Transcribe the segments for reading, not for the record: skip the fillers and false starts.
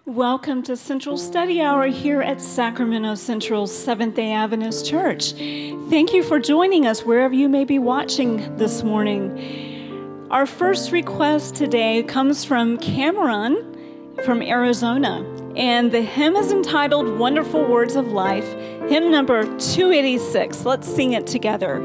Welcome to Central Study Hour here at Sacramento Central Seventh-day Adventist Church. Thank you for joining us wherever you may be watching this morning. Our first request today comes from Cameron from Arizona, and the hymn is entitled Wonderful Words of Life, hymn number 286. Let's sing it together.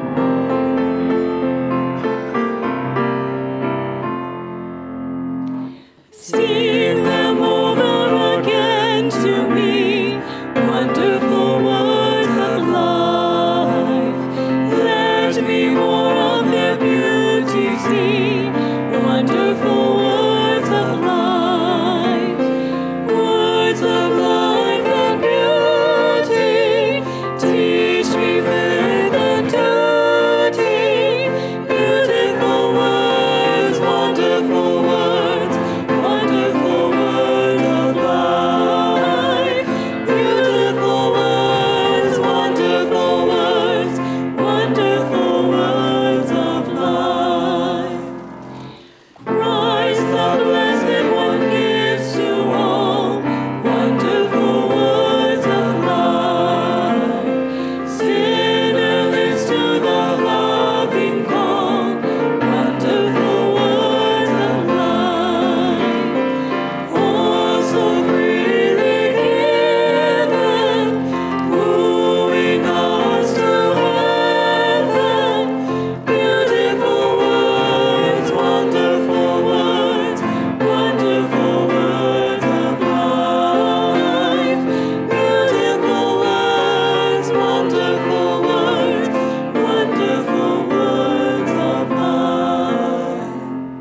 Sing them over again to me, wonderful words of life. Let me more of their beauty see, wonderful words of life. Words of life and beauty, teach me faith and duty. Beautiful words, wonderful words. Wonderful words of life, beautiful words, wonderful words, wonderful words of life. Christ the Blessed One gives to all, wonderful words of life. Sinner listens to the loving call, wonderful words of life. Oh, so freely given, wooing us to heaven. Beautiful words, wonderful words, wonderful words of life. Beautiful words, wonderful words, wonderful words of life.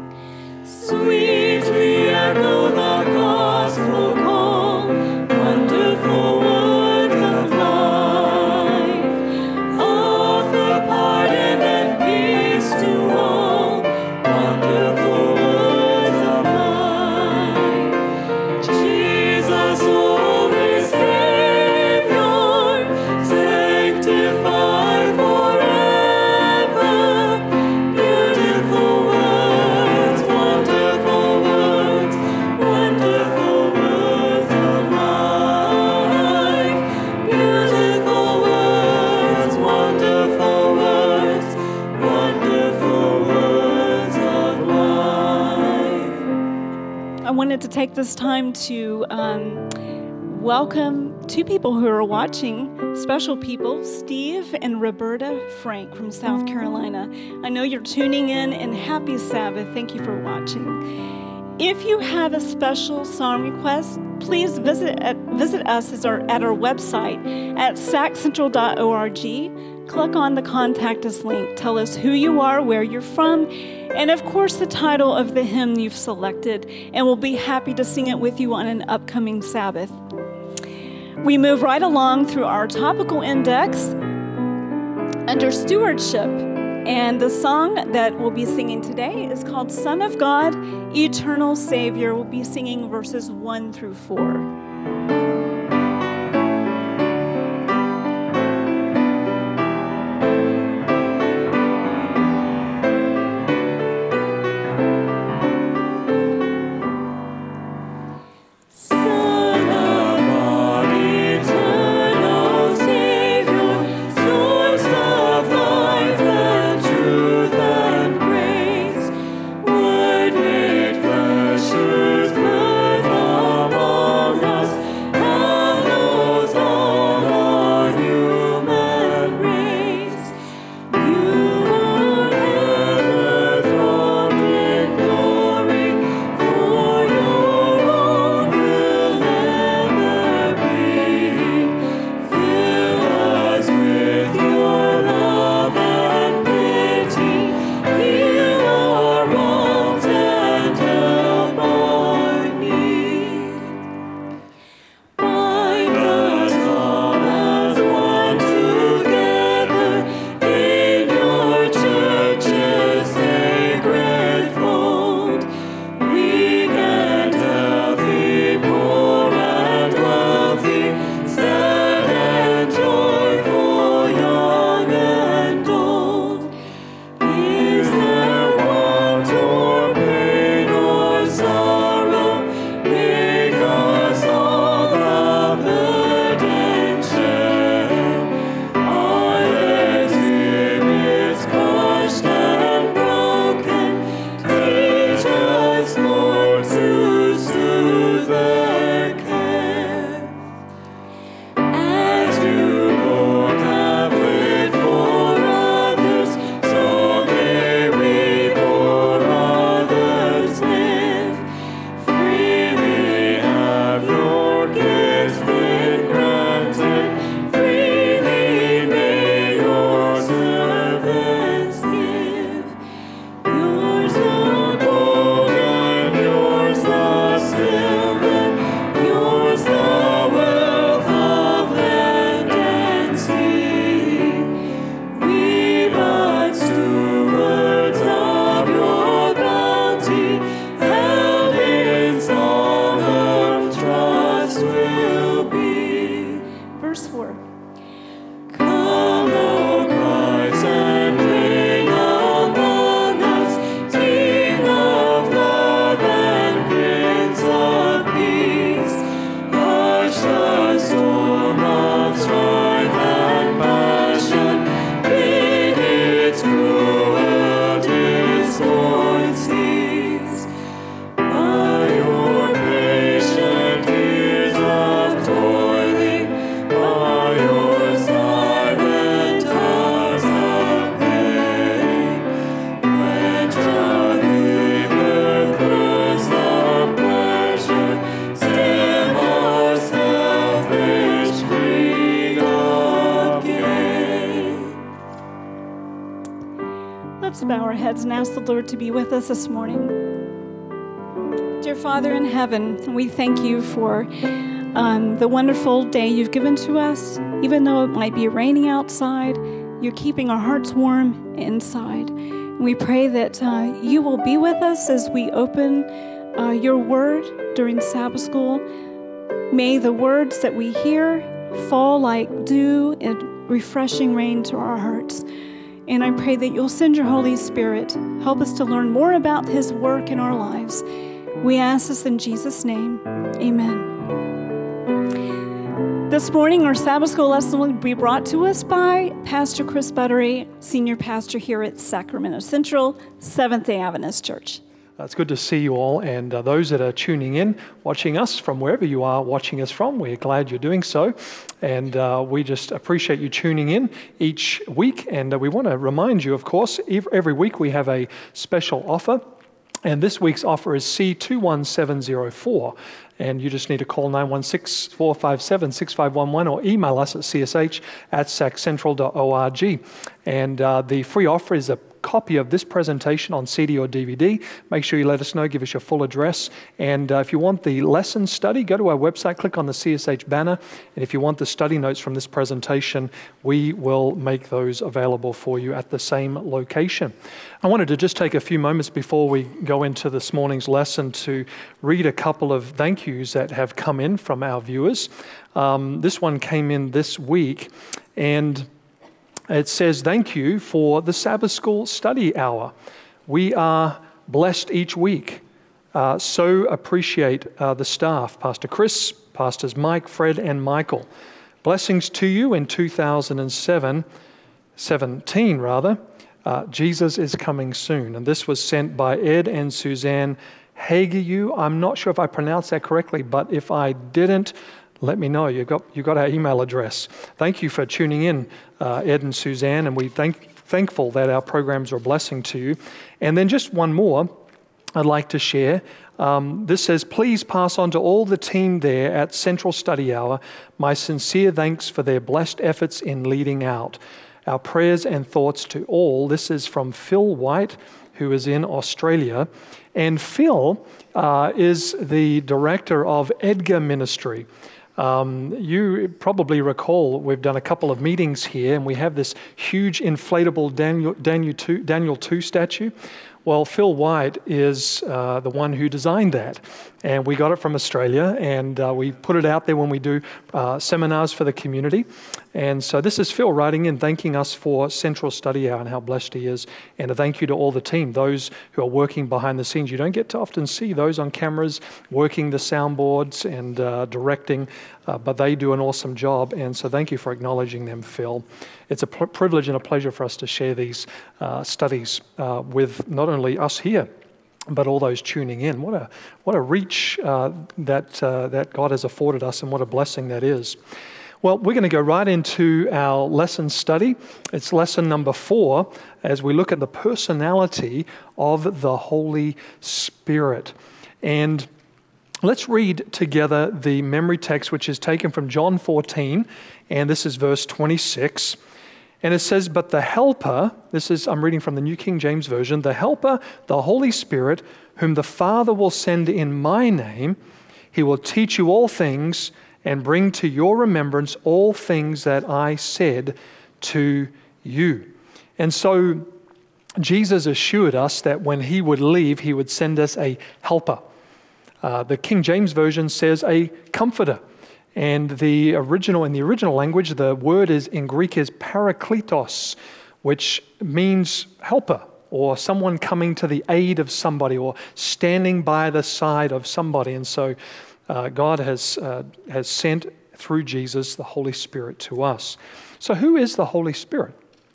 Sweetly echo the gospel call, wonderful words of life. Offer pardon and peace to all, wonderful words of life. Jesus, only Savior, sanctify forever. Beautiful words, wonderful words, wonderful words of life. Beautiful words, wonderful words, wonderful words of life. I wanted to take this time to welcome two people who are watching, special people, Steve and Roberta Frank from South Carolina. I know you're tuning in, and happy Sabbath. Thank you for watching. If you have a special song request, please visit us at our website at saccentral.org. Click on the Contact Us link. Tell us who you are, where you're from, and of course the title of the hymn you've selected, and we'll be happy to sing it with you on an upcoming Sabbath. We move right along through our topical index under stewardship, and the song that we'll be singing today is called Son of God, Eternal Savior. We'll be singing verses 1 through 4. Son of God, eternal Savior, source of life and truth and grace, word made flesh, whose birth among us bow our heads and ask the Lord to be with us this morning. Dear Father in heaven, we thank you for the wonderful day you've given to us. Even though it might be raining outside, you're keeping our hearts warm inside. And we pray that you will be with us as we open your word during Sabbath school. May the words that we hear fall like dew and refreshing rain to our hearts. And I pray that you'll send your Holy Spirit, help us to learn more about his work in our lives. We ask this in Jesus' name. Amen. This morning, our Sabbath school lesson will be brought to us by Pastor Chris Buttery, Senior Pastor here at Sacramento Central, Seventh-day Adventist Church. It's good to see you all, and those that are tuning in, watching us from wherever you are watching us from, we're glad you're doing so, and we just appreciate you tuning in each week, and we want to remind you, of course, every week we have a special offer, and this week's offer is C21704, and you just need to call 916-457-6511 or email us at csh@saccentral.org, and the free offer is a copy of this presentation on CD or DVD. Make sure you let us know, give us your full address. And if you want the lesson study, go to our website, click on the CSH banner. And if you want the study notes from this presentation, we will make those available for you at the same location. I wanted to just take a few moments before we go into this morning's lesson to read a couple of thank yous that have come in from our viewers. This one came in this week, and it says, thank you for the Sabbath School study hour. We are blessed each week. So appreciate the staff, Pastor Chris, Pastors Mike, Fred, and Michael. Blessings to you in 2017. Jesus is coming soon. And this was sent by Ed and Suzanne Hageyu. I'm not sure if I pronounced that correctly, but if I didn't, let me know. You got our email address. Thank you for tuning in, Ed and Suzanne, and we're thankful that our programs are a blessing to you. And then just one more I'd like to share. This says, please pass on to all the team there at Central Study Hour my sincere thanks for their blessed efforts in leading out. Our prayers and thoughts to all. This is from Phil White, who is in Australia. And Phil is the director of Edgar Ministry. You probably recall we've done a couple of meetings here, and we have this huge inflatable Daniel 2 statue. Well, Phil White is the one who designed that, and we got it from Australia, and we put it out there when we do seminars for the community. And so this is Phil writing in, thanking us for Central Study Hour and how blessed he is, and a thank you to all the team, those who are working behind the scenes. You don't get to often see those on cameras working the soundboards and directing, but they do an awesome job, and so thank you for acknowledging them, Phil. It's a privilege and a pleasure for us to share these studies with not only us here, but all those tuning in. What a reach that God has afforded us, and what a blessing that is. Well, we're going to go right into our lesson study. It's lesson number 4 as we look at the personality of the Holy Spirit. And let's read together the memory text, which is taken from John 14, and this is verse 26. And it says, but the Helper, I'm reading from the New King James Version, the Helper, the Holy Spirit, whom the Father will send in my name, he will teach you all things and bring to your remembrance all things that I said to you. And so Jesus assured us that when he would leave, he would send us a helper. The King James Version says a comforter. And in the original language, the word in Greek is parakletos, which means helper, or someone coming to the aid of somebody, or standing by the side of somebody. And so God has sent through Jesus the Holy Spirit to us. So who is the Holy Spirit?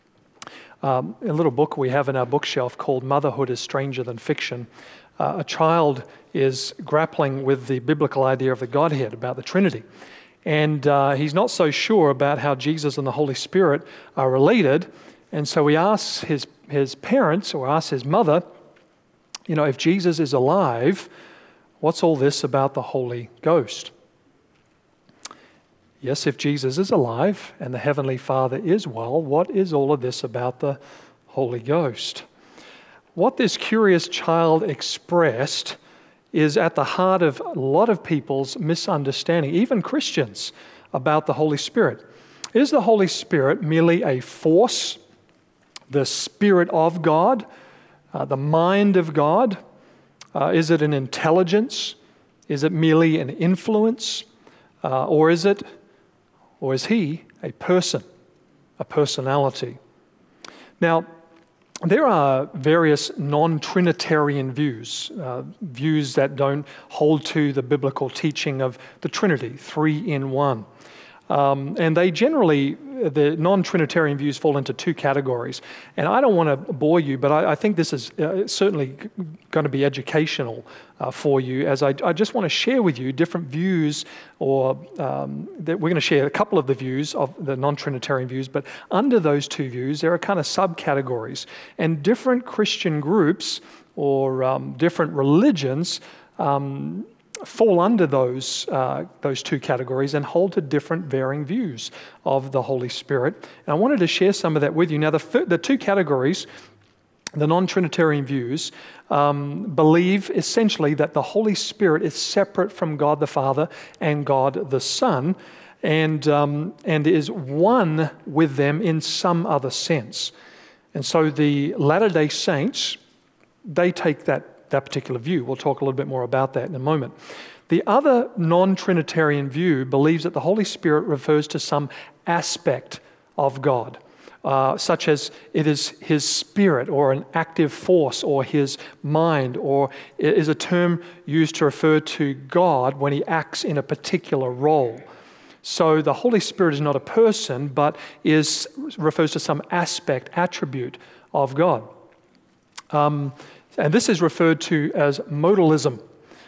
A little book we have in our bookshelf called Motherhood is Stranger Than Fiction. A child is grappling with the biblical idea of the Godhead, about the Trinity. And he's not so sure about how Jesus and the Holy Spirit are related. And so he asks his parents, or asks his mother, if Jesus is alive, what's all this about the Holy Ghost? Yes, if Jesus is alive and the Heavenly Father is well, what is all of this about the Holy Ghost? what this curious child expressed is at the heart of a lot of people's misunderstanding, even Christians, about the Holy Spirit. Is the Holy Spirit merely a force, the Spirit of God, the mind of God? Is it an intelligence? Is it merely an influence? Or is he a person, a personality? Now, there are various non-Trinitarian views, views that don't hold to the biblical teaching of the Trinity, 3 in 1. And they generally, the non-Trinitarian views fall into 2 categories. And I don't want to bore you, but I think this is certainly going to be educational for you, as I just want to share with you different views, or that we're going to share a couple of the views of the non-Trinitarian views, but under those 2 views, there are kind of subcategories. And different Christian groups or different religions fall under those 2 categories and hold to different varying views of the Holy Spirit. And I wanted to share some of that with you. Now, the 2 categories, the non-Trinitarian views, believe essentially that the Holy Spirit is separate from God the Father and God the Son, and is one with them in some other sense. And so the Latter-day Saints, they take that particular view. We'll talk a little bit more about that in a moment. The other non-Trinitarian view believes that the Holy Spirit refers to some aspect of God, such as it is His Spirit or an active force or His mind, or it is a term used to refer to God when He acts in a particular role. So the Holy Spirit is not a person, but refers to some aspect, attribute of God. And this is referred to as modalism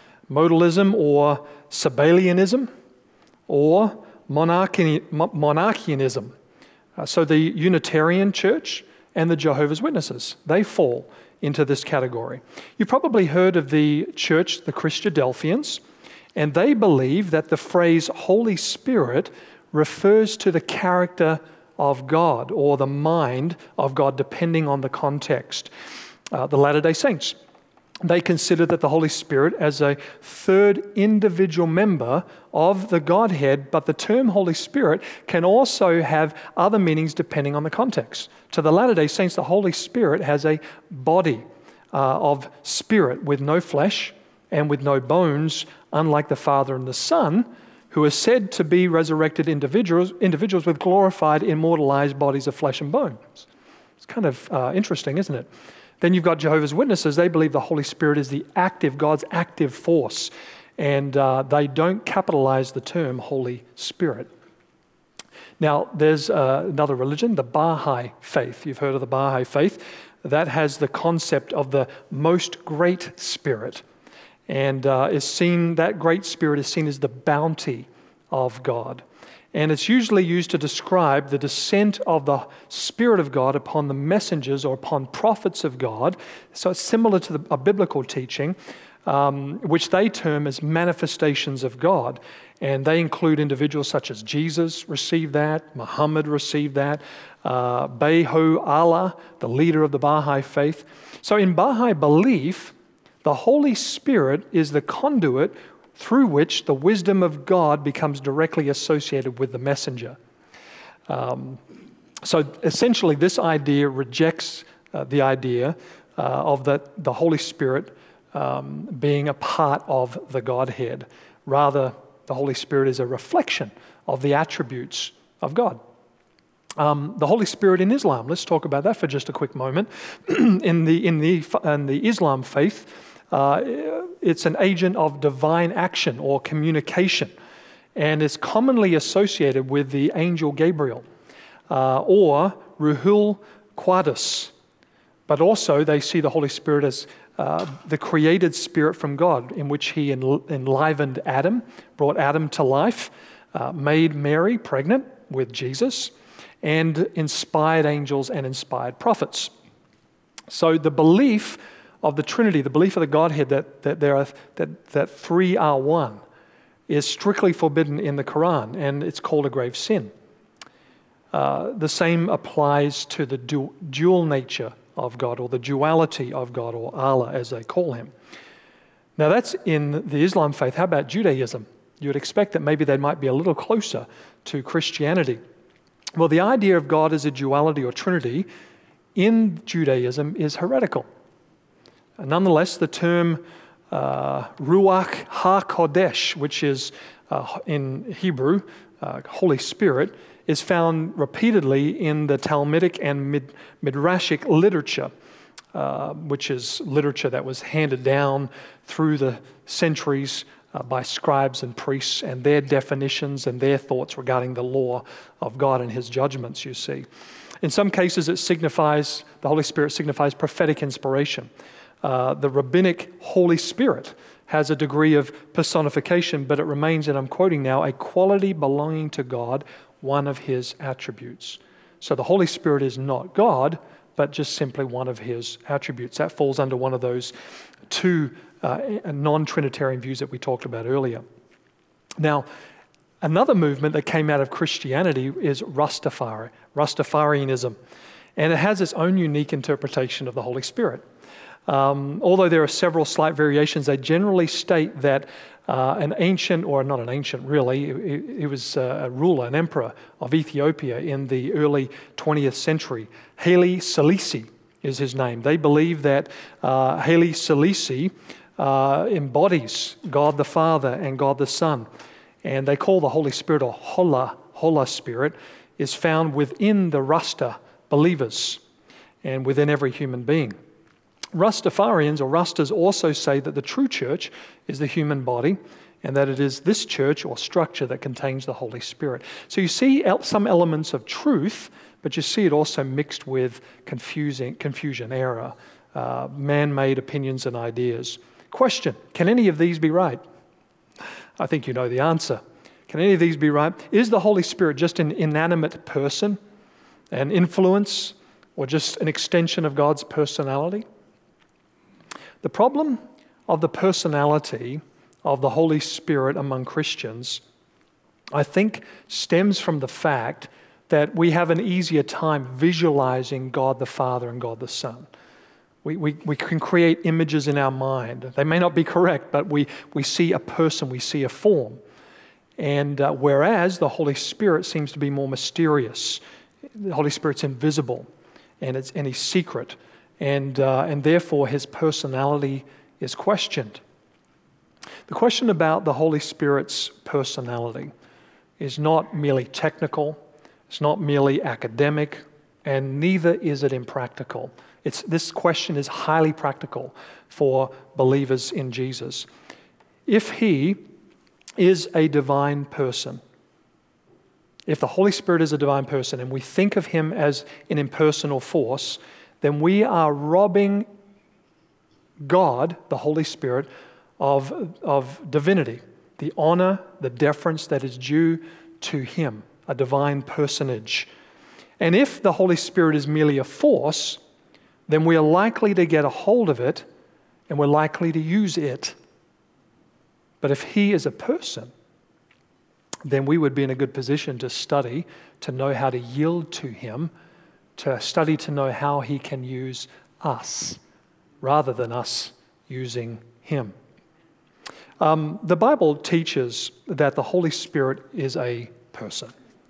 or Sabellianism or monarchianism. So the Unitarian Church and the Jehovah's Witnesses, they fall into this category. You've probably heard of the church, the Christadelphians, and they believe that the phrase Holy Spirit refers to the character of God or the mind of God, depending on the context. The Latter-day Saints, they consider that the Holy Spirit as a third individual member of the Godhead, but the term Holy Spirit can also have other meanings depending on the context. To the Latter-day Saints, the Holy Spirit has a body of spirit with no flesh and with no bones, unlike the Father and the Son, who are said to be resurrected individuals with glorified, immortalized bodies of flesh and bones. It's kind of interesting, isn't it? Then you've got Jehovah's Witnesses. They believe the Holy Spirit is God's active force, and they don't capitalize the term Holy Spirit. Now, there's another religion, the Baha'i faith. You've heard of the Baha'i faith. That has the concept of the most great Spirit, and that great Spirit is seen as the bounty of God. And it's usually used to describe the descent of the Spirit of God upon the messengers or upon prophets of God. So it's similar to a biblical teaching, which they term as manifestations of God. And they include individuals such as Jesus received that, Muhammad received that, Bahá'u'lláh Allah, the leader of the Baha'i faith. So in Baha'i belief, the Holy Spirit is the conduit through which the wisdom of God becomes directly associated with the messenger. So essentially, this idea rejects the idea of the Holy Spirit being a part of the Godhead. Rather, the Holy Spirit is a reflection of the attributes of God. The Holy Spirit in Islam, let's talk about that for just a quick moment. In the Islam faith, it's an agent of divine action or communication, and is commonly associated with the angel Gabriel or Ruhul Qudus. But also they see the Holy Spirit as the created spirit from God, in which He enlivened Adam, brought Adam to life, made Mary pregnant with Jesus, and inspired angels and inspired prophets. So the belief of the Trinity, the belief of the Godhead that 3 are one, is strictly forbidden in the Quran, and it's called a grave sin. The same applies to the dual nature of God, or the duality of God, or Allah as they call him. Now that's in the Islam faith. How about Judaism? You would expect that maybe they might be a little closer to Christianity. Well, the idea of God as a duality or trinity in Judaism is heretical. Nonetheless, the term Ruach HaKodesh, which is in Hebrew, Holy Spirit, is found repeatedly in the Talmudic and Midrashic literature, which is literature that was handed down through the centuries by scribes and priests, and their definitions and their thoughts regarding the law of God and his judgments, you see. In some cases, the Holy Spirit signifies prophetic inspiration. The rabbinic Holy Spirit has a degree of personification, but it remains, and I'm quoting now, a quality belonging to God, one of his attributes. So the Holy Spirit is not God, but just simply one of his attributes. That falls under one of those two non-Trinitarian views that we talked about earlier. Now, another movement that came out of Christianity is Rastafarianism, and it has its own unique interpretation of the Holy Spirit. Although there are several slight variations, they generally state that an ancient, or not an ancient really, he was a ruler, an emperor of Ethiopia in the early 20th century. Haile Selassie is his name. They believe that Haile Selassie embodies God the Father and God the Son. And they call the Holy Spirit, or Hola Spirit, is found within the Rasta believers and within every human being. Rastafarians, or Rastas, also say that the true church is the human body, and that it is this church or structure that contains the Holy Spirit. So you see some elements of truth, but you see it also mixed with confusion, error, man-made opinions and ideas. Question, can any of these be right? I think you know the answer. Can any of these be right? Is the Holy Spirit just an inanimate person, an influence, or just an extension of God's personality? The problem of the personality of the Holy Spirit among Christians, I think, stems from the fact that we have an easier time visualizing God the Father and God the Son. We can create images in our mind. They may not be correct, but we see a person, we see a form. And whereas the Holy Spirit seems to be more mysterious, the Holy Spirit's invisible, and he's secret. And therefore his personality is questioned. The question about the Holy Spirit's personality is not merely technical, it's not merely academic, and neither is it impractical. This question is highly practical for believers in Jesus. If he is a divine person, if the Holy Spirit is a divine person and we think of him as an impersonal force, then we are robbing God, the Holy Spirit, of divinity, the honor, the deference that is due to him, a divine personage. And if the Holy Spirit is merely a force, then we are likely to get a hold of it and we're likely to use it. But if he is a person, then we would be in a good position to study, to know how to yield to him, to study to know how he can use us rather than us using him. The Bible teaches that the Holy Spirit is a person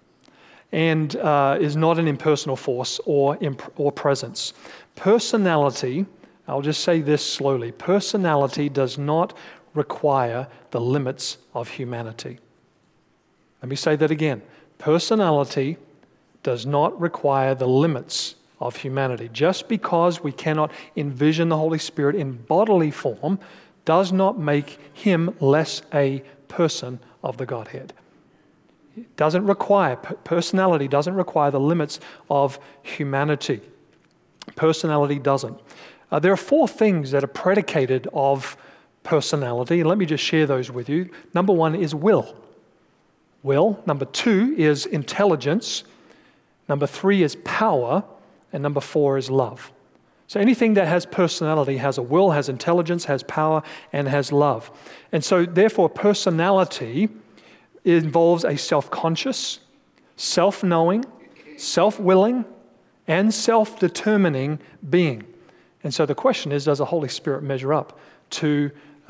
and is not an impersonal force or presence. Personality, I'll just say this slowly, personality does not require the limits of humanity. Let me say that again. Personality does not require the limits of humanity. Just because we cannot envision the Holy Spirit in bodily form does not make him less a person of the Godhead. It doesn't require, personality doesn't require the limits of humanity. Personality doesn't. There are 4 things that are predicated of personality, and let me just share those with you. Number 1 is will. Will. Number 2 is intelligence. Number 3 is power. And number 4 is love. So anything that has personality has a will, has intelligence, has power, and has love. And so therefore personality involves a self-conscious, self-knowing, self-willing, and self-determining being. And so the question is, does the Holy Spirit measure up to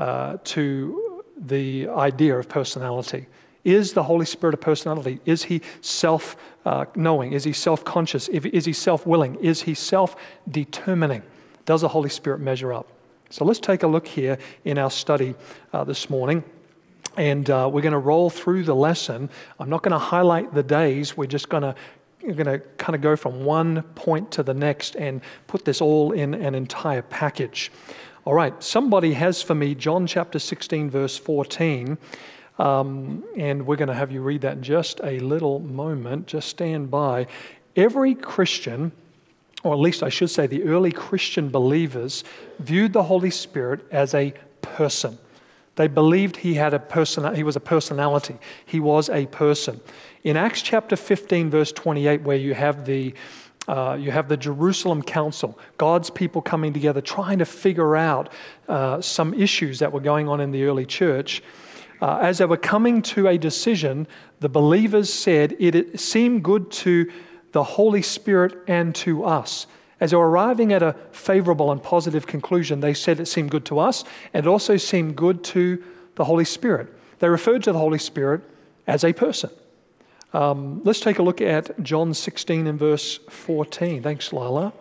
the idea of personality? Is the Holy Spirit a personality? Is he self-knowing? Is he self-conscious? Is he self-willing? Is he self-determining? Does the Holy Spirit measure up? So let's take a look here in our study this morning. And we're going to roll through the lesson. I'm not going to highlight the days. We're going to kind of go from one point to the next and put this all in an entire package. All right, somebody has for me John chapter 16, verse 14. And we're going to have you read that in just a little moment. Just stand by. Every Christian, or at least I should say the early Christian believers, viewed the Holy Spirit as a person. They believed he was a personality. He was a person. In Acts chapter 15, verse 28, where you have the Jerusalem Council, God's people coming together, trying to figure out some issues that were going on in the early church. As they were coming to a decision, the believers said, it seemed good to the Holy Spirit and to us. As they were arriving at a favorable and positive conclusion, they said it seemed good to us, and it also seemed good to the Holy Spirit. They referred to the Holy Spirit as a person. Let's take a look at John 16 and verse 14. Thanks, Lila.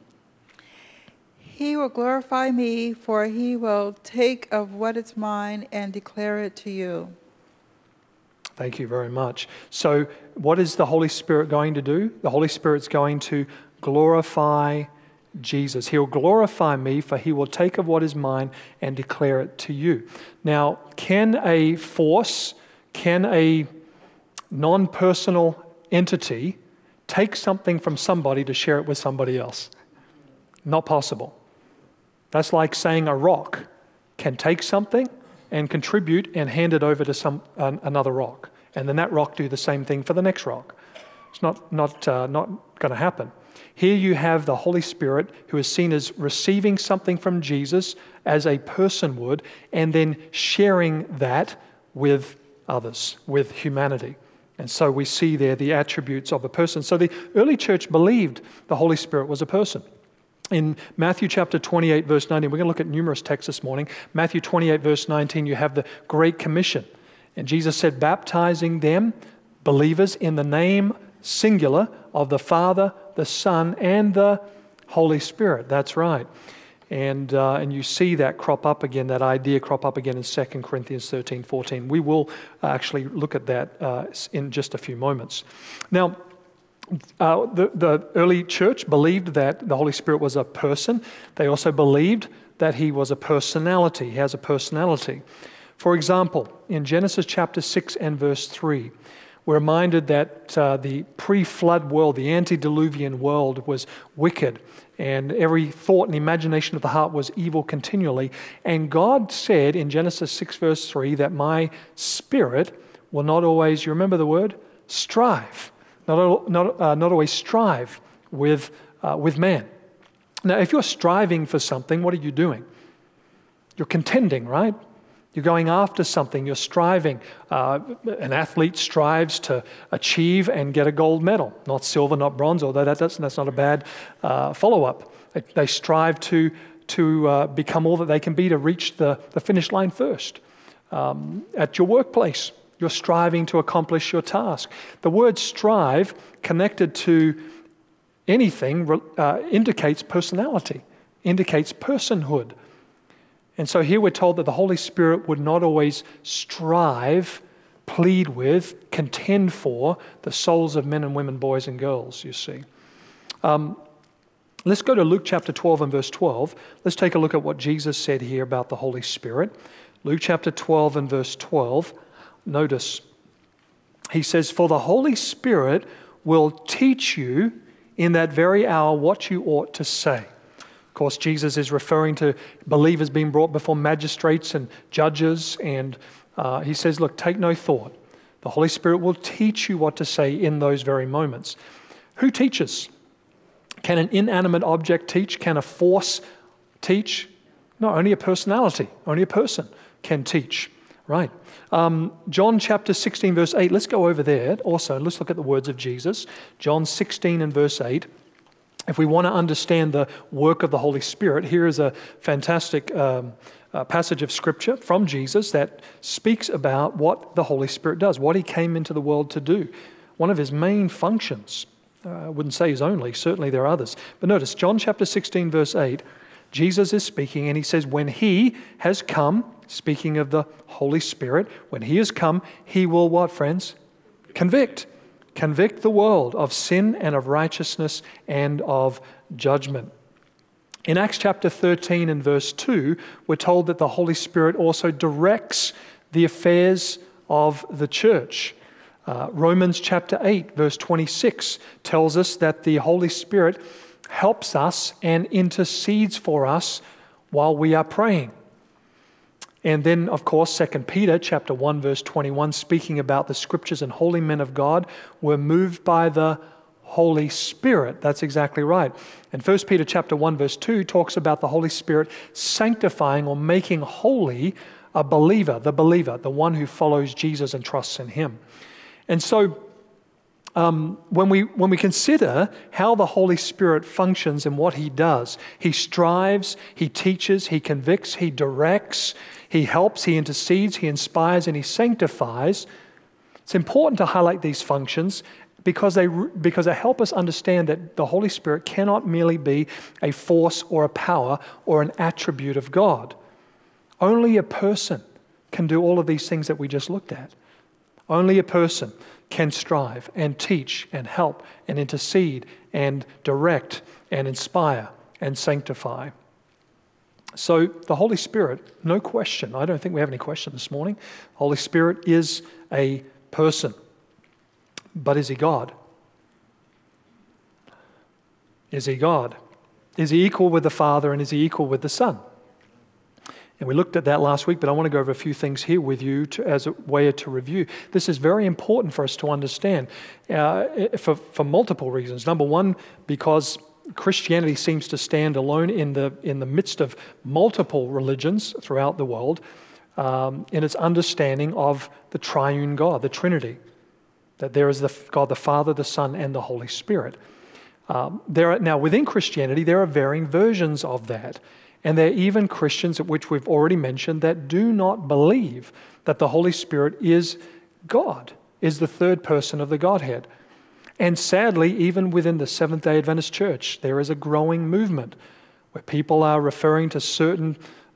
He will glorify me, for he will take of what is mine and declare it to you. Thank you very much. So what is the Holy Spirit going to do? The Holy Spirit's going to glorify Jesus. He'll glorify me, for he will take of what is mine and declare it to you. Now, can a non-personal entity take something from somebody to share it with somebody else? Not possible. That's like saying a rock can take something and contribute and hand it over to another rock, and then that rock do the same thing for the next rock. It's not going to happen. Here you have the Holy Spirit, who is seen as receiving something from Jesus as a person would, and then sharing that with others, with humanity. And so we see there the attributes of a person. So the early church believed the Holy Spirit was a person. In Matthew chapter 28, verse 19, we're going to look at numerous texts this morning. Matthew 28, verse 19, you have the Great Commission. And Jesus said, baptizing them, believers, in the name, singular, of the Father, the Son, and the Holy Spirit. That's right. And you see that crop up again, that idea crop up again in 2 Corinthians 13, 14. We will actually look at that in just a few moments. Now, the early church believed that the Holy Spirit was a person. They also believed that he was a personality. He has a personality. For example, in Genesis chapter 6 and verse 3, we're reminded that the pre-flood world, the antediluvian world, was wicked, and every thought and imagination of the heart was evil continually. And God said in Genesis 6 verse 3 that my spirit will not always, you remember the word? Strive. Not always strive with man. Now, if you're striving for something, what are you doing? You're contending, right? You're going after something. You're striving. An athlete strives to achieve and get a gold medal, not silver, not bronze. Although that's not a bad follow-up. They strive to become all that they can be, to reach the finish line first. At your workplace, you're striving to accomplish your task. The word strive, connected to anything, indicates personality, indicates personhood. And so here we're told that the Holy Spirit would not always strive, plead with, contend for the souls of men and women, boys and girls, you see. Let's go to Luke chapter 12 and verse 12. Let's take a look at what Jesus said here about the Holy Spirit. Luke chapter 12 and verse 12. Notice, he says, for the Holy Spirit will teach you in that very hour what you ought to say. Of course, Jesus is referring to believers being brought before magistrates and judges, and he says, look, take no thought. The Holy Spirit will teach you what to say in those very moments. Who teaches? Can an inanimate object teach? Can a force teach? No, only a personality, only a person can teach. Right. John chapter 16, verse 8. Let's go over there also, and let's look at the words of Jesus. John 16 and verse 8. if we want to understand the work of the Holy Spirit, here is a fantastic passage of Scripture from Jesus that speaks about what the Holy Spirit does, what He came into the world to do. One of His main functions, I wouldn't say His only, certainly there are others. But notice, John chapter 16, verse 8, Jesus is speaking and He says, when He has come, speaking of the Holy Spirit, when He has come, He will what, friends? Convict the world of sin and of righteousness and of judgment. In Acts chapter 13 and verse 2, we're told that the Holy Spirit also directs the affairs of the church. Romans chapter 8 verse 26 tells us that the Holy Spirit helps us and intercedes for us while we are praying. And then, of course, 2 Peter chapter 1, verse 21, speaking about the Scriptures and holy men of God were moved by the Holy Spirit. That's exactly right. And 1 Peter chapter 1, verse 2 talks about the Holy Spirit sanctifying or making holy a believer, the one who follows Jesus and trusts in Him. And so, when we consider how the Holy Spirit functions and what He does, He strives, He teaches, He convicts, He directs, He helps, He intercedes, He inspires, and He sanctifies. It's important to highlight these functions because they help us understand that the Holy Spirit cannot merely be a force or a power or an attribute of God. Only a person can do all of these things that we just looked at. Only a person can strive and teach and help and intercede and direct and inspire and sanctify. So the Holy Spirit, no question, I don't think we have any question this morning. Holy Spirit is a person. But is He God? Is He God? Is He equal with the Father and is He equal with the Son? And we looked at that last week, but I want to go over a few things here with you as a way to review. This is very important for us to understand for multiple reasons. Number one, because Christianity seems to stand alone in the midst of multiple religions throughout the world in its understanding of the triune God, the Trinity, that there is God the Father, the Son, and the Holy Spirit. Now, within Christianity, there are varying versions of that. And there are even Christians, which we've already mentioned, that do not believe that the Holy Spirit is God, is the third person of the Godhead. And sadly, even within the Seventh-day Adventist Church, there is a growing movement where people are referring to certain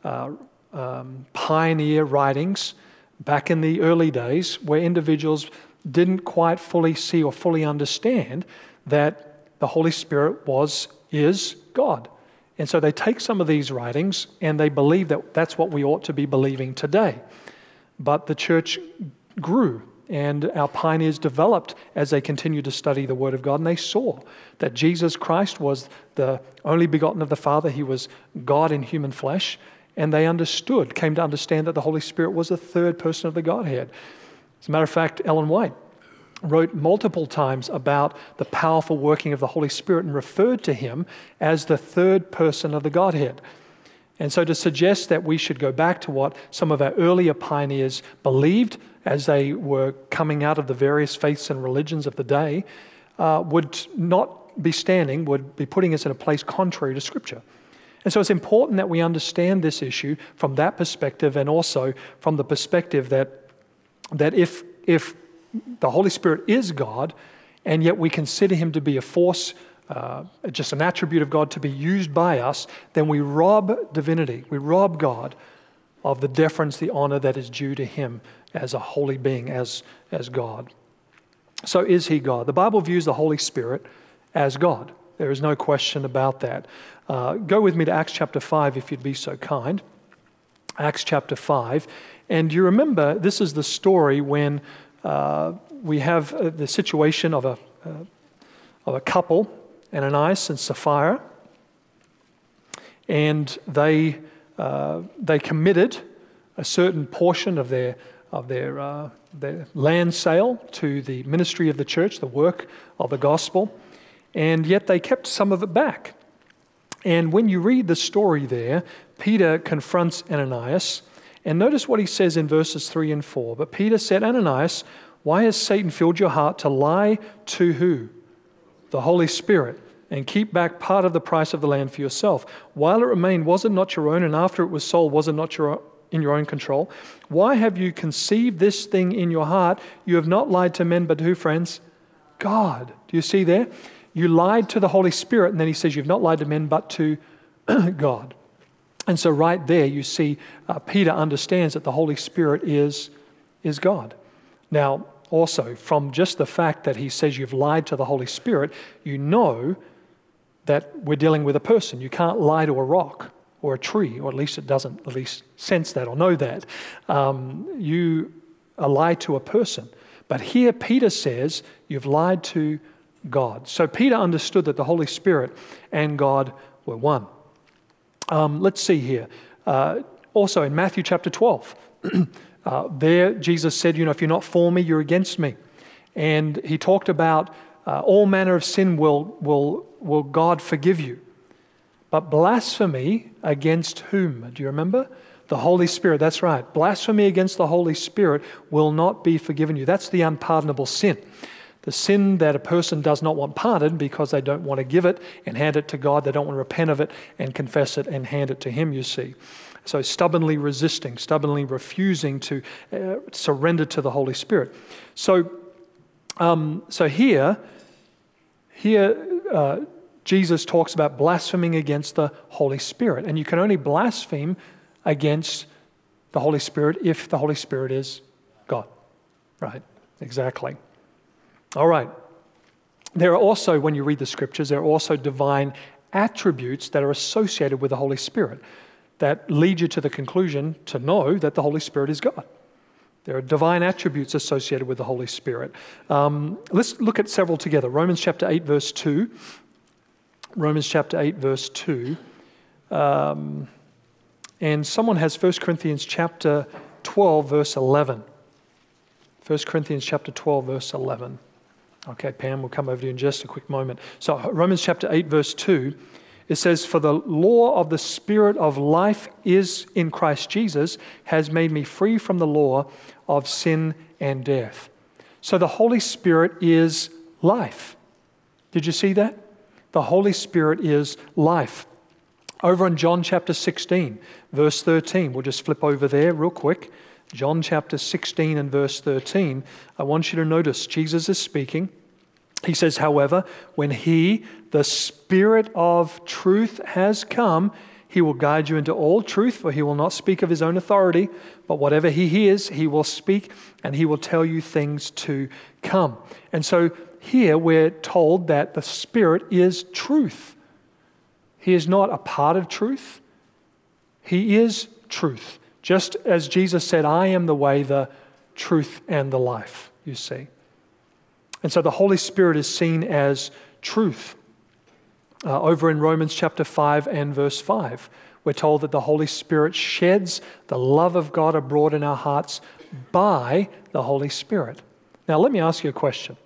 pioneer writings back in the early days where individuals didn't quite fully see or fully understand that the Holy Spirit is God. And so they take some of these writings and they believe that that's what we ought to be believing today. But the church grew and our pioneers developed as they continued to study the Word of God, and they saw that Jesus Christ was the only begotten of the Father. He was God in human flesh, and they came to understand that the Holy Spirit was the third person of the Godhead. As a matter of fact, Ellen White wrote multiple times about the powerful working of the Holy Spirit and referred to Him as the third person of the Godhead. And so to suggest that we should go back to what some of our earlier pioneers believed as they were coming out of the various faiths and religions of the day would not be would be putting us in a place contrary to Scripture. And so it's important that we understand this issue from that perspective, and also from the perspective that if the Holy Spirit is God, and yet we consider Him to be a force, just an attribute of God to be used by us, then we rob divinity, we rob God of the deference, the honor that is due to Him as a holy being, as God. So is He God? The Bible views the Holy Spirit as God. There is no question about that. Go with me to Acts chapter 5, if you'd be so kind. Acts chapter 5. And you remember, this is the story when we have the situation of a couple, Ananias and Sapphira, and they committed a certain portion of their land sale to the ministry of the church, the work of the gospel, and yet they kept some of it back. And when you read the story there, Peter confronts Ananias, and notice what he says in verses 3 and 4. But Peter said, Ananias, why has Satan filled your heart to lie to who? The Holy Spirit, and keep back part of the price of the land for yourself. While it remained, was it not your own? And after it was sold, was it not in your own control? Why have you conceived this thing in your heart? You have not lied to men, but who, friends? God. Do you see there? You lied to the Holy Spirit, and then he says you've not lied to men, but to God. And so right there you see Peter understands that the Holy Spirit is God. Now, also, from just the fact that he says you've lied to the Holy Spirit, you know that we're dealing with a person. You can't lie to a rock or a tree, or at least it doesn't at least sense that or know that. You lie to a person. But here Peter says you've lied to God. So Peter understood that the Holy Spirit and God were one. Let's see here. Also in Matthew chapter 12, there Jesus said, if you're not for me, you're against me. And he talked about all manner of sin will God forgive you. But blasphemy against whom? Do you remember? The Holy Spirit. That's right. Blasphemy against the Holy Spirit will not be forgiven you. That's the unpardonable sin. The sin that a person does not want pardoned because they don't want to give it and hand it to God. They don't want to repent of it and confess it and hand it to Him, you see. So stubbornly resisting, stubbornly refusing to surrender to the Holy Spirit. So here Jesus talks about blaspheming against the Holy Spirit. And you can only blaspheme against the Holy Spirit if the Holy Spirit is God. Right? Exactly. All right. There are also, when you read the scriptures, there are also divine attributes that are associated with the Holy Spirit that lead you to the conclusion to know that the Holy Spirit is God. There are divine attributes associated with the Holy Spirit. Let's look at several together. Romans chapter 8, verse 2. Romans chapter 8, verse 2. And someone has 1 Corinthians chapter 12, verse 11. 1 Corinthians chapter 12, verse 11. Okay, Pam, we'll come over to you in just a quick moment. So Romans chapter 8, verse 2, it says, "For the law of the Spirit of life is in Christ Jesus, has made me free from the law of sin and death." So the Holy Spirit is life. Did you see that? The Holy Spirit is life. Over in John chapter 16, verse 13, we'll just flip over there real quick. John chapter 16 and verse 13, I want you to notice Jesus is speaking. He says, "However, when He, the Spirit of truth, has come, He will guide you into all truth, for He will not speak of His own authority, but whatever He hears, He will speak, and He will tell you things to come." And so here we're told that the Spirit is truth. He is not a part of truth. He is truth. Just as Jesus said, "I am the way, the truth, and the life," you see. And so the Holy Spirit is seen as truth. Over in Romans chapter 5 and verse 5, we're told that the Holy Spirit sheds the love of God abroad in our hearts by the Holy Spirit. Now let me ask you a question.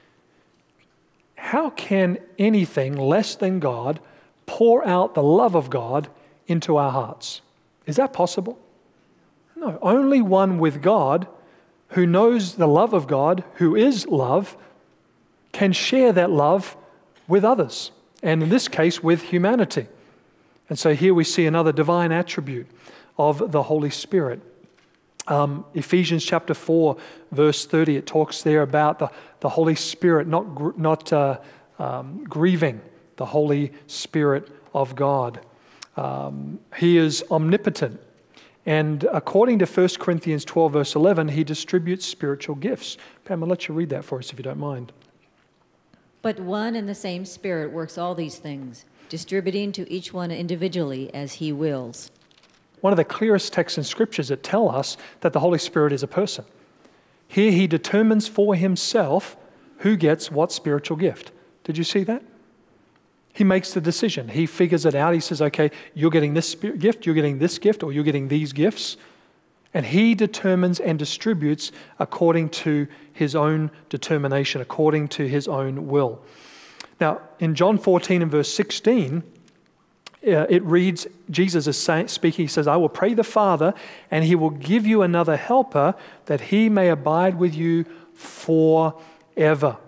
How can anything less than God pour out the love of God into our hearts? Is that possible? No, only one with God who knows the love of God, who is love, can share that love with others, and in this case with humanity. And so here we see another divine attribute of the Holy Spirit. Ephesians chapter 4, verse 30, it talks there about the Holy Spirit not grieving the Holy Spirit of God. He is omnipotent. And according to 1 Corinthians 12, verse 11, He distributes spiritual gifts. Pam, I'll let you read that for us if you don't mind. "But one and the same Spirit works all these things, distributing to each one individually as He wills." One of the clearest texts in Scriptures that tell us that the Holy Spirit is a person. Here He determines for Himself who gets what spiritual gift. Did you see that? He makes the decision. He figures it out. He says, okay, you're getting this gift, you're getting this gift, or you're getting these gifts. And He determines and distributes according to His own determination, according to His own will. Now, in John 14 and verse 16, it reads, Jesus is speaking, He says, "I will pray the Father, and He will give you another helper, that He may abide with you forever."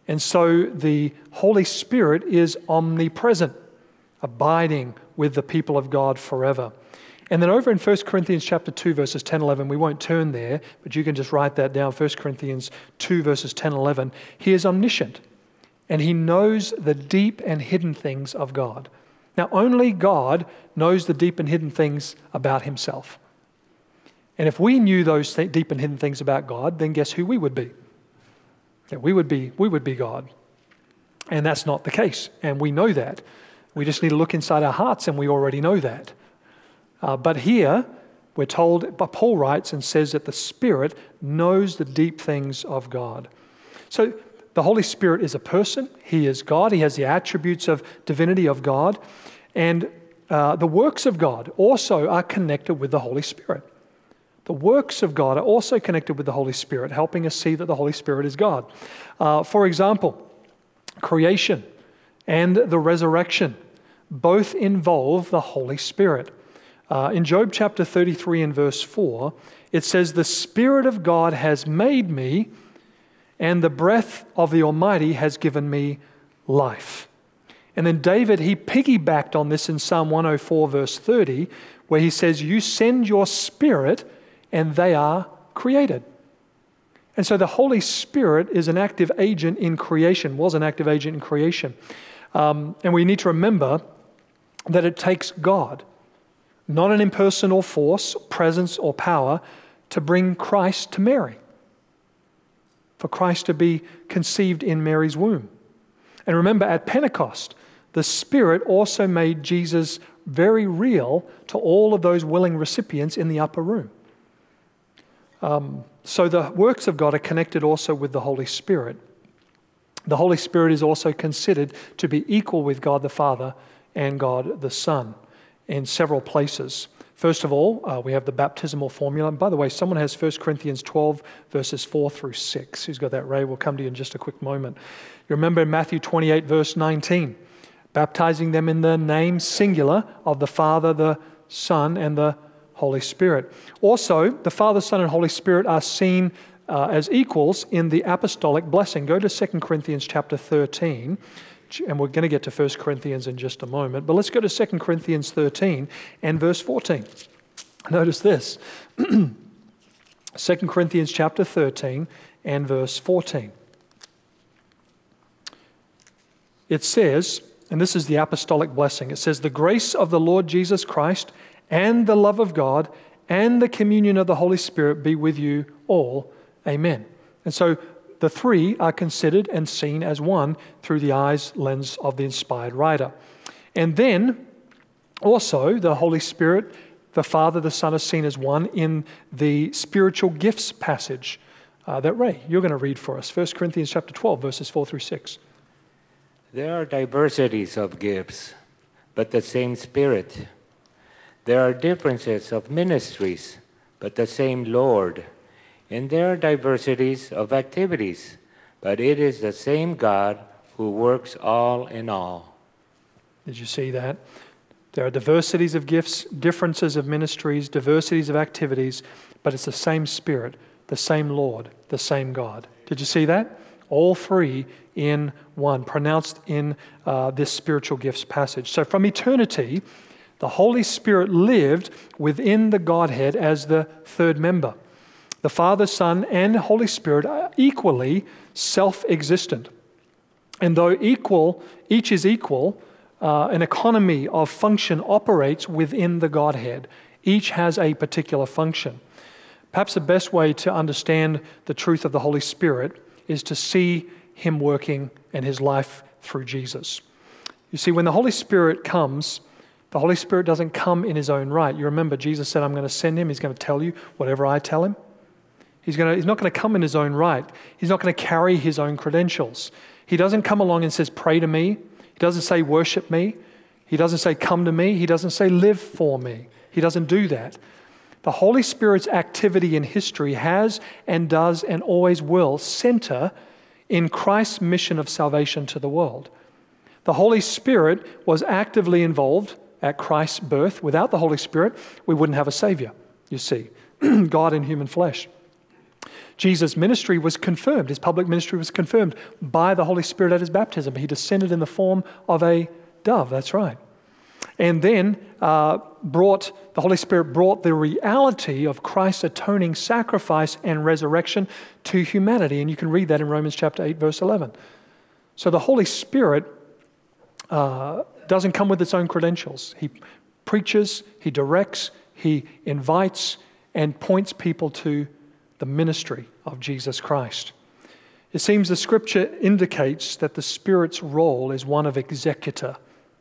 And so the Holy Spirit is omnipresent, abiding with the people of God forever. And then over in 1 Corinthians chapter 2, verses 10, 11, we won't turn there, but you can just write that down, 1 Corinthians 2, verses 10, 11. He is omniscient, and he knows the deep and hidden things of God. Now, only God knows the deep and hidden things about himself. And if we knew those deep and hidden things about God, then guess who we would be? Yeah, we would be God. And that's not the case, and we know that. We just need to look inside our hearts, and we already know that. But here, we're told, but Paul writes and says that the Spirit knows the deep things of God. So the Holy Spirit is a person. He is God. He has the attributes of divinity of God. And the works of God also are connected with the Holy Spirit. The works of God are also connected with the Holy Spirit, helping us see that the Holy Spirit is God. For example, creation and the resurrection both involve the Holy Spirit. In Job chapter 33 and verse 4, it says, "The Spirit of God has made me, and the breath of the Almighty has given me life." And then David, he piggybacked on this in Psalm 104 verse 30, where he says, "You send your Spirit, and they are created." And so the Holy Spirit is an active agent in creation, was an active agent in creation. And we need to remember that it takes God, not an impersonal force, presence, or power, to bring Christ to Mary, for Christ to be conceived in Mary's womb. And remember, at Pentecost, the Spirit also made Jesus very real to all of those willing recipients in the upper room. So the works of God are connected also with the Holy Spirit. The Holy Spirit is also considered to be equal with God the Father and God the Son in several places. First of all, we have the baptismal formula. And by the way, someone has 1 Corinthians 12, verses 4 through 6. Who's got that, Ray? We'll come to you in just a quick moment. You remember in Matthew 28, verse 19, baptizing them in the name singular of the Father, the Son, and the Holy Spirit. Also, the Father, Son, and Holy Spirit are seen as equals in the apostolic blessing. Go to 2 Corinthians chapter 13. And we're going to get to 1 Corinthians in just a moment. But let's go to 2 Corinthians 13 and verse 14. Notice this. 2 Corinthians chapter 13 and verse 14. It says, and this is the apostolic blessing, it says, "The grace of the Lord Jesus Christ and the love of God and the communion of the Holy Spirit be with you all. Amen." And so the three are considered and seen as one through the eyes lens of the inspired writer. And then also the Holy Spirit, the Father, the Son are seen as one in the spiritual gifts passage that Ray, you're going to read for us. 1 Corinthians chapter 12, verses 4 through 6. "There are diversities of gifts, but the same Spirit. There are differences of ministries, but the same Lord. And there are diversities of activities, but it is the same God who works all in all." Did you see that? There are diversities of gifts, differences of ministries, diversities of activities, but it's the same Spirit, the same Lord, the same God. Did you see that? All three in one, pronounced in this spiritual gifts passage. So from eternity, the Holy Spirit lived within the Godhead as the third member. The Father, Son, and Holy Spirit are equally self-existent. And though each is equal, an economy of function operates within the Godhead. Each has a particular function. Perhaps the best way to understand the truth of the Holy Spirit is to see Him working in His life through Jesus. You see, when the Holy Spirit comes, the Holy Spirit doesn't come in His own right. You remember Jesus said, "I'm going to send Him. He's going to tell you whatever I tell Him." He's not going to come in His own right. He's not going to carry His own credentials. He doesn't come along and says, "Pray to me." He doesn't say, "Worship me." He doesn't say, "Come to me." He doesn't say, "Live for me." He doesn't do that. The Holy Spirit's activity in history has and does and always will center in Christ's mission of salvation to the world. The Holy Spirit was actively involved at Christ's birth. Without the Holy Spirit, we wouldn't have a Savior, you see. God in human flesh. Jesus' ministry was confirmed, his public ministry was confirmed by the Holy Spirit at his baptism. He descended in the form of a dove, that's right. And then the Holy Spirit brought the reality of Christ's atoning sacrifice and resurrection to humanity. And you can read that in Romans chapter 8, verse 11. So the Holy Spirit doesn't come with its own credentials. He preaches, he directs, he invites, and points people to the ministry of Jesus Christ. It seems the Scripture indicates that the Spirit's role is one of executor.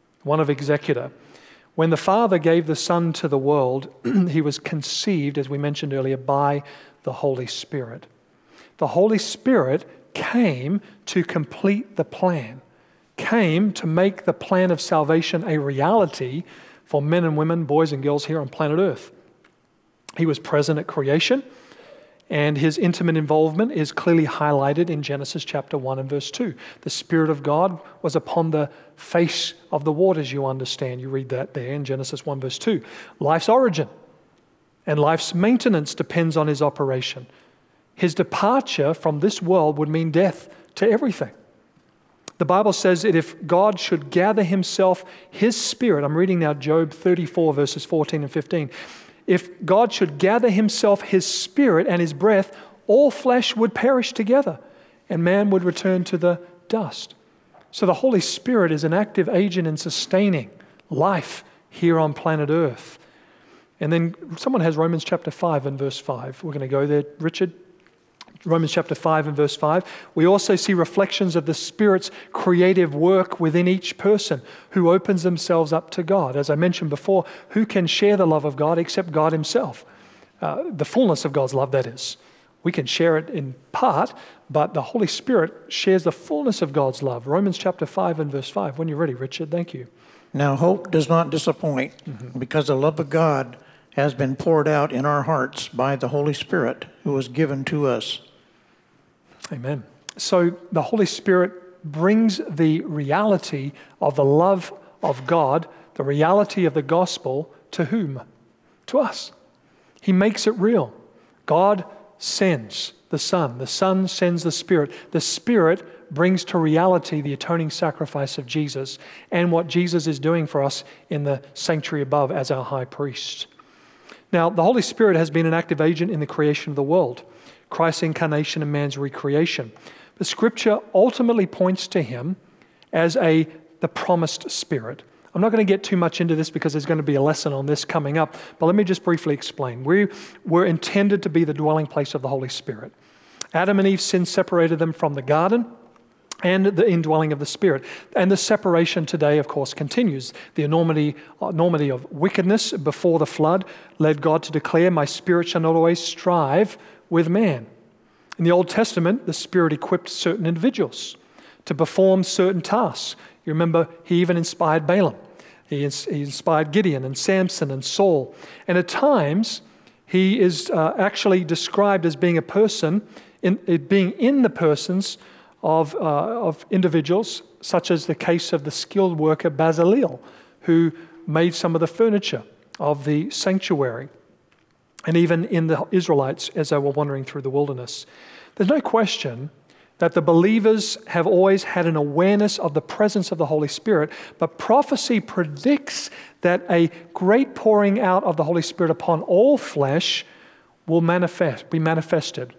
When the Father gave the Son to the world, he was conceived, as we mentioned earlier, by the Holy Spirit. The Holy Spirit came to complete the plan, came to make the plan of salvation a reality for men and women, boys and girls here on planet Earth. He was present at creation, and his intimate involvement is clearly highlighted in Genesis chapter 1 and verse 2. The Spirit of God was upon the face of the waters, you understand. You read that there in Genesis 1 verse 2. Life's origin and life's maintenance depends on his operation. His departure from this world would mean death to everything. The Bible says that if God should gather himself, his Spirit, I'm reading now Job 34 verses 14 and 15, if God should gather himself his Spirit and his breath, all flesh would perish together, and man would return to the dust. So the Holy Spirit is an active agent in sustaining life here on planet Earth. And then someone has Romans chapter 5 and verse 5. We're going to go there, Richard. Romans chapter 5 and verse 5. We also see reflections of the Spirit's creative work within each person who opens themselves up to God. As I mentioned before, who can share the love of God except God himself? The fullness of God's love, that is. We can share it in part, but the Holy Spirit shares the fullness of God's love. Romans chapter 5 and verse 5. When you're ready, Richard, thank you. Now hope does not disappoint, because the love of God has been poured out in our hearts by the Holy Spirit who was given to us. Amen. So the Holy Spirit brings the reality of the love of God, the reality of the gospel, to whom? To us. He makes it real. God sends the Son sends the Spirit brings to reality the atoning sacrifice of Jesus and what Jesus is doing for us in the sanctuary above as our high priest. Now, the Holy Spirit has been an active agent in the creation of the world, Christ's incarnation and man's recreation. The Scripture ultimately points to him as the promised Spirit. I'm not going to get too much into this because there's going to be a lesson on this coming up, but let me just briefly explain. We were intended to be the dwelling place of the Holy Spirit. Adam and Eve's sin separated them from the garden and the indwelling of the Spirit. And the separation today, of course, continues. The enormity of wickedness before the flood led God to declare, "My Spirit shall not always strive with man." In the Old Testament, the Spirit equipped certain individuals to perform certain tasks. You remember, he even inspired Balaam. He inspired Gideon and Samson and Saul. And at times, he is actually described as being a person, being in the persons of individuals, such as the case of the skilled worker Bezalel, who made some of the furniture of the sanctuary, and even in the Israelites as they were wandering through the wilderness. There's no question that the believers have always had an awareness of the presence of the Holy Spirit, but prophecy predicts that a great pouring out of the Holy Spirit upon all flesh will be manifested.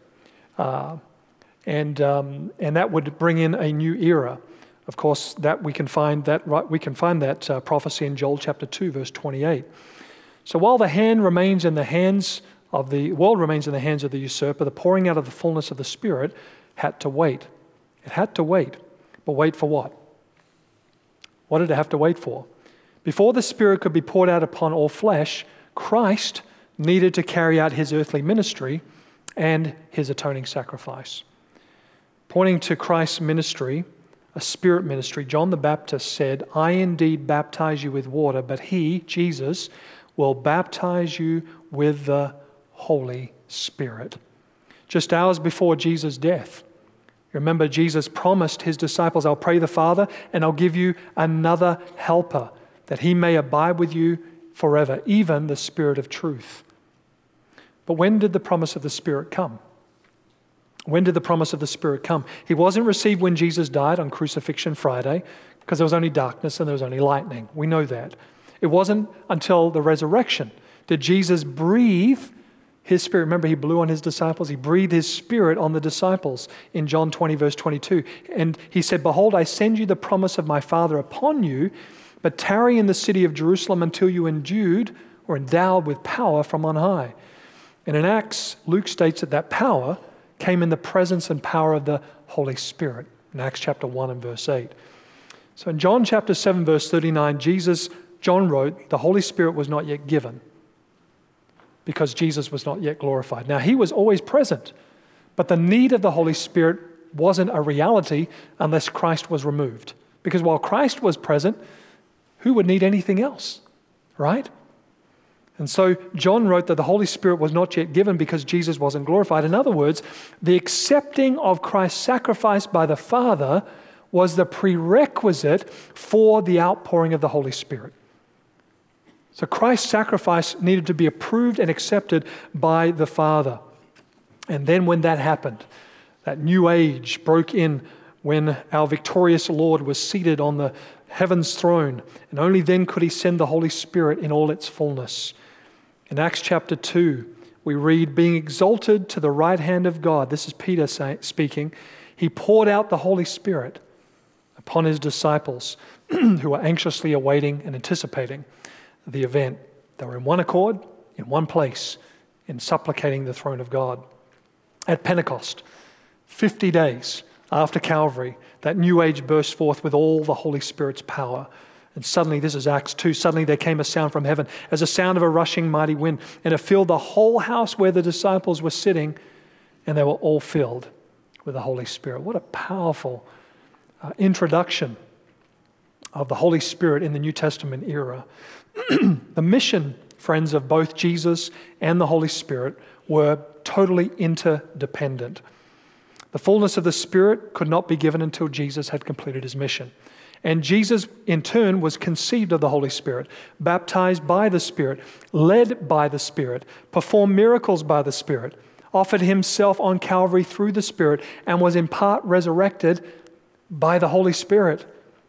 And that would bring in a new era. Of course, that we can find that prophecy in Joel chapter 2, verse 28. So while the hand remains in the hands of the world remains in the hands of the usurper, the pouring out of the fullness of the Spirit had to wait. It had to wait. But wait for what? What did it have to wait for? Before the Spirit could be poured out upon all flesh, Christ needed to carry out his earthly ministry and his atoning sacrifice. Pointing to Christ's ministry, a Spirit ministry, John the Baptist said, "I indeed baptize you with water, but he, Jesus, will baptize you with the Holy Spirit." Just hours before Jesus' death, remember, Jesus promised his disciples, "I'll pray the Father, and I'll give you another helper, that he may abide with you forever, even the Spirit of truth." But when did the promise of the Spirit come? When did the promise of the Spirit come? He wasn't received when Jesus died on Crucifixion Friday, because there was only darkness and there was only lightning. We know that. It wasn't until the resurrection did Jesus breathe His Spirit. Remember, He blew on His disciples. He breathed His Spirit on the disciples in John 20, verse 22. And He said, "Behold, I send you the promise of my Father upon you, but tarry in the city of Jerusalem until you endued or endowed with power from on high." And in Acts, Luke states that power came in the presence and power of the Holy Spirit in Acts chapter 1 and verse 8. So in John chapter 7, verse 39, John wrote, the Holy Spirit was not yet given because Jesus was not yet glorified. Now, He was always present, but the need of the Holy Spirit wasn't a reality unless Christ was removed. Because while Christ was present, who would need anything else, right? And so John wrote that the Holy Spirit was not yet given because Jesus wasn't glorified. In other words, the accepting of Christ's sacrifice by the Father was the prerequisite for the outpouring of the Holy Spirit. So Christ's sacrifice needed to be approved and accepted by the Father. And then when that happened, that new age broke in when our victorious Lord was seated on the heaven's throne, and only then could He send the Holy Spirit in all its fullness. In Acts chapter 2, we read, being exalted to the right hand of God, this is Peter speaking, He poured out the Holy Spirit upon His disciples who were anxiously awaiting and anticipating the event. They were in one accord, in one place, in supplicating the throne of God. At Pentecost, 50 days after Calvary, that new age burst forth with all the Holy Spirit's power. And suddenly, this is Acts 2, suddenly there came a sound from heaven as a sound of a rushing mighty wind, and it filled the whole house where the disciples were sitting, and they were all filled with the Holy Spirit. What a powerful introduction of the Holy Spirit in the New Testament era. The mission, friends, of both Jesus and the Holy Spirit were totally interdependent. The fullness of the Spirit could not be given until Jesus had completed His mission. And Jesus, in turn, was conceived of the Holy Spirit, baptized by the Spirit, led by the Spirit, performed miracles by the Spirit, offered Himself on Calvary through the Spirit, and was in part resurrected by the Holy Spirit.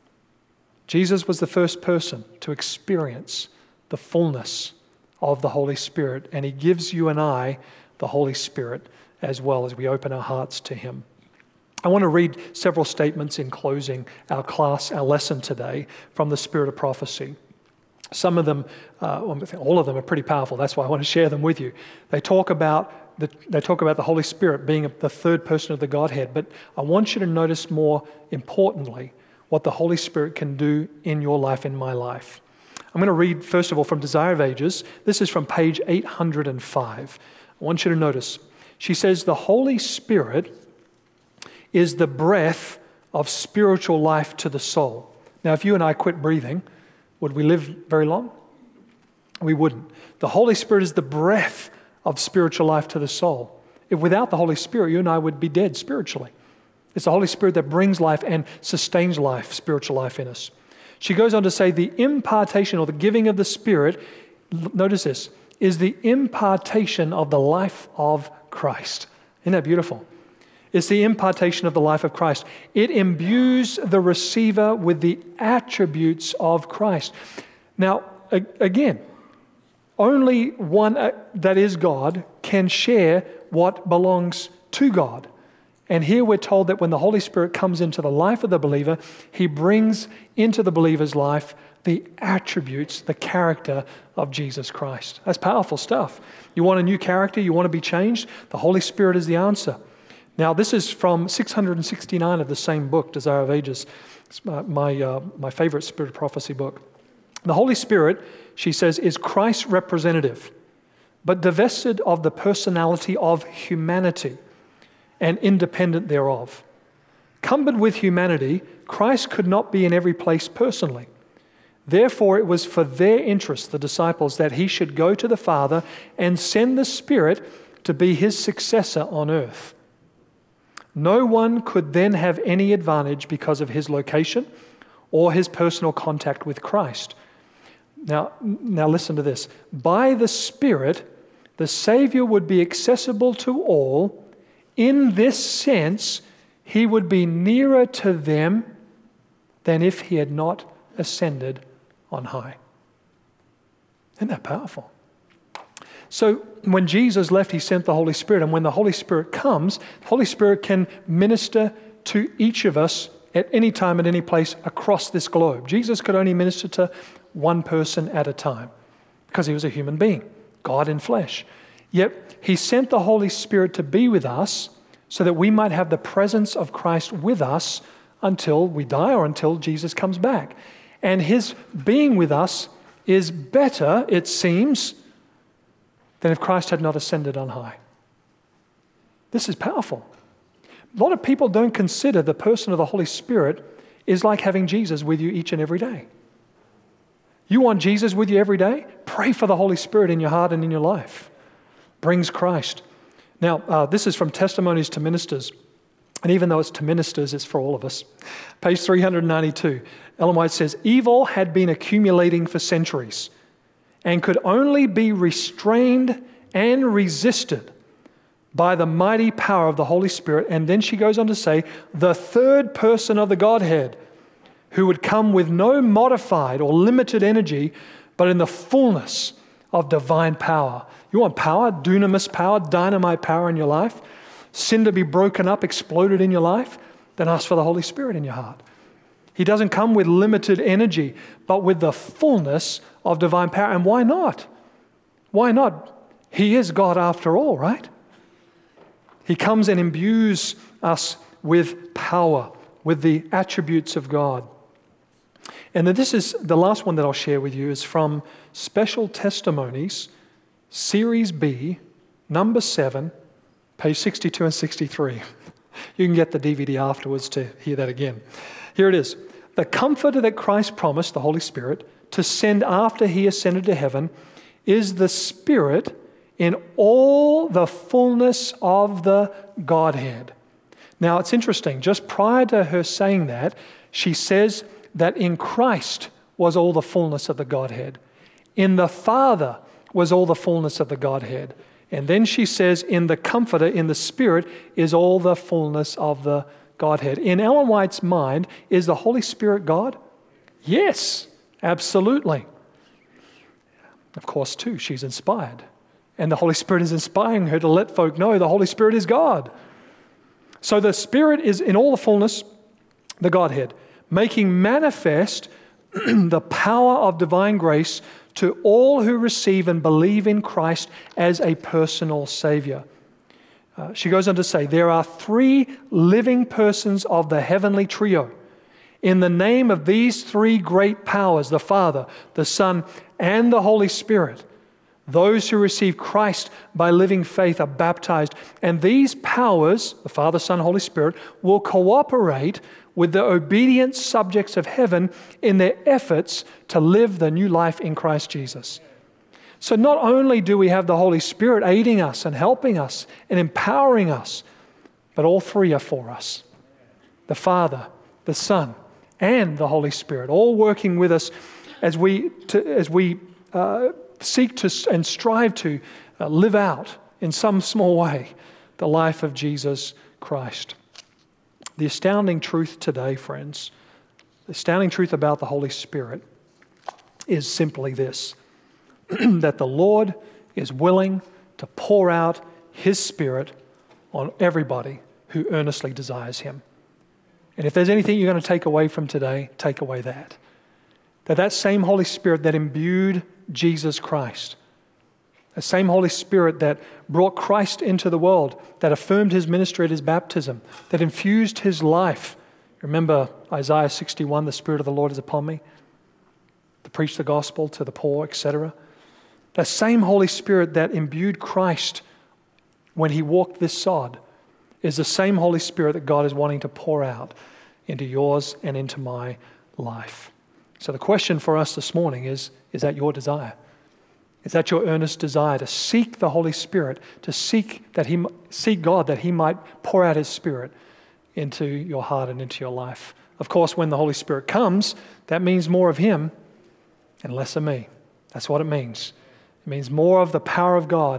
Jesus was the first person to experience the fullness of the Holy Spirit, and He gives you and I the Holy Spirit as well as we open our hearts to Him. I want to read several statements in closing our lesson today from the Spirit of Prophecy. Some of them, all of them are pretty powerful. That's why I want to share them with you. They talk about the Holy Spirit being the third person of the Godhead, but I want you to notice more importantly what the Holy Spirit can do in your life, in my life. I'm going to read, first of all, from Desire of Ages. This is from page 805. I want you to notice. She says, the Holy Spirit is the breath of spiritual life to the soul. Now, if you and I quit breathing, would we live very long? We wouldn't. The Holy Spirit is the breath of spiritual life to the soul. If without the Holy Spirit, you and I would be dead spiritually. It's the Holy Spirit that brings life and sustains life, spiritual life in us. She goes on to say the impartation or the giving of the Spirit, notice this, is the impartation of the life of Christ. Isn't that beautiful? It's the impartation of the life of Christ. It imbues the receiver with the attributes of Christ. Now, again, only one that is God can share what belongs to God. And here we're told that when the Holy Spirit comes into the life of the believer, He brings into the believer's life the attributes, the character of Jesus Christ. That's powerful stuff. You want a new character? You want to be changed? The Holy Spirit is the answer. Now, this is from 669 of the same book, Desire of Ages. It's my favorite Spirit of Prophecy book. The Holy Spirit, she says, is Christ's representative, but divested of the personality of humanity and independent thereof. Cumbered with humanity, Christ could not be in every place personally. Therefore, it was for their interest, the disciples, that He should go to the Father and send the Spirit to be His successor on earth. No one could then have any advantage because of His location or His personal contact with Christ. Now listen to this. By the Spirit, the Savior would be accessible to all in this sense, he would be nearer to them than if he had not ascended on high. Isn't that powerful? So when Jesus left, he sent the Holy Spirit. And when the Holy Spirit comes, the Holy Spirit can minister to each of us at any time, at any place across this globe. Jesus could only minister to one person at a time because he was a human being, God in flesh. Yet he sent the Holy Spirit to be with us so that we might have the presence of Christ with us until we die or until Jesus comes back. And his being with us is better, it seems, than if Christ had not ascended on high. This is powerful. A lot of people don't consider the person of the Holy Spirit is like having Jesus with you each and every day. You want Jesus with you every day? Pray for the Holy Spirit in your heart and in your life. Brings Christ. Now, this is from Testimonies to Ministers. And even though it's to ministers, it's for all of us. Page 392, Ellen White says, evil had been accumulating for centuries and could only be restrained and resisted by the mighty power of the Holy Spirit. And then she goes on to say, the third person of the Godhead, who would come with no modified or limited energy, but in the fullness of divine power. You want power, dunamis power, dynamite power in your life? Sin to be broken up, exploded in your life? Then ask for the Holy Spirit in your heart. He doesn't come with limited energy, but with the fullness of divine power. And why not? Why not? He is God after all, right? He comes and imbues us with power, with the attributes of God. And then this is the last one that I'll share with you is from Special Testimonies, Series B, number 7, page 62 and 63. You can get the DVD afterwards to hear that again. Here it is. The comforter that Christ promised, the Holy Spirit, to send after he ascended to heaven is the Spirit in all the fullness of the Godhead. Now, it's interesting. Just prior to her saying that, she says that in Christ was all the fullness of the Godhead. In the Father was all the fullness of the Godhead. And then she says, in the Comforter, in the Spirit, is all the fullness of the Godhead. In Ellen White's mind, is the Holy Spirit God? Yes, absolutely. Of course, too, she's inspired. And the Holy Spirit is inspiring her to let folk know the Holy Spirit is God. So the Spirit is in all the fullness, the Godhead, making manifest the power of divine grace to all who receive and believe in Christ as a personal Savior. She goes on to say, there are 3 living persons of the heavenly trio. In the name of these 3 great powers, the Father, the Son, and the Holy Spirit, those who receive Christ by living faith are baptized. And these powers, the Father, Son, Holy Spirit, will cooperate with the obedient subjects of heaven in their efforts to live the new life in Christ Jesus. So not only do we have the Holy Spirit aiding us and helping us and empowering us, but all 3 are for us. The Father, the Son, and the Holy Spirit, all working with us as we seek to and strive to live out in some small way the life of Jesus Christ. The astounding truth today, friends, the astounding truth about the Holy Spirit is simply this, that the Lord is willing to pour out His Spirit on everybody who earnestly desires Him. And if there's anything you're going to take away from today, take away that. That same Holy Spirit that imbued Jesus Christ, the same Holy Spirit that brought Christ into the world, that affirmed His ministry at His baptism, that infused His life. Remember Isaiah 61, the Spirit of the Lord is upon me, to preach the gospel to the poor, etc. The same Holy Spirit that imbued Christ when He walked this sod is the same Holy Spirit that God is wanting to pour out into yours and into my life. So the question for us this morning is that your desire? Is that your earnest desire to seek the Holy Spirit, to seek God that He might pour out His Spirit into your heart and into your life? Of course, when the Holy Spirit comes, that means more of Him and less of me. That's what it means. It means more of the power of God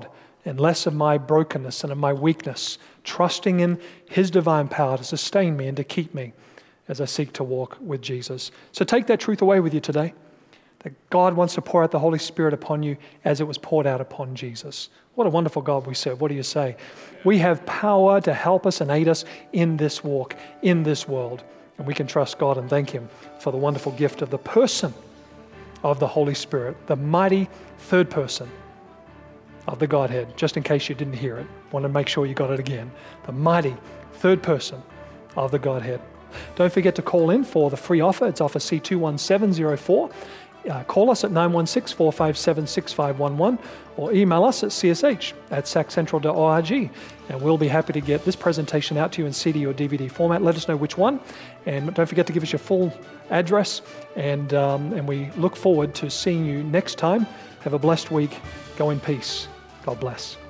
and less of my brokenness and of my weakness, trusting in His divine power to sustain me and to keep me as I seek to walk with Jesus. So take that truth away with you today, that God wants to pour out the Holy Spirit upon you as it was poured out upon Jesus. What a wonderful God we serve. What do you say? We have power to help us and aid us in this walk, in this world. And we can trust God and thank Him for the wonderful gift of the person of the Holy Spirit, the mighty third person of the Godhead. Just in case you didn't hear it, want to make sure you got it again. The mighty third person of the Godhead. Don't forget to call in for the free offer. It's offer C21704. Call us at 916-457-6511 or email us at csh@saccentral.org, and we'll be happy to get this presentation out to you in CD or DVD format. Let us know which one, and don't forget to give us your full address, and we look forward to seeing you next time. Have a blessed week. Go in peace. God bless.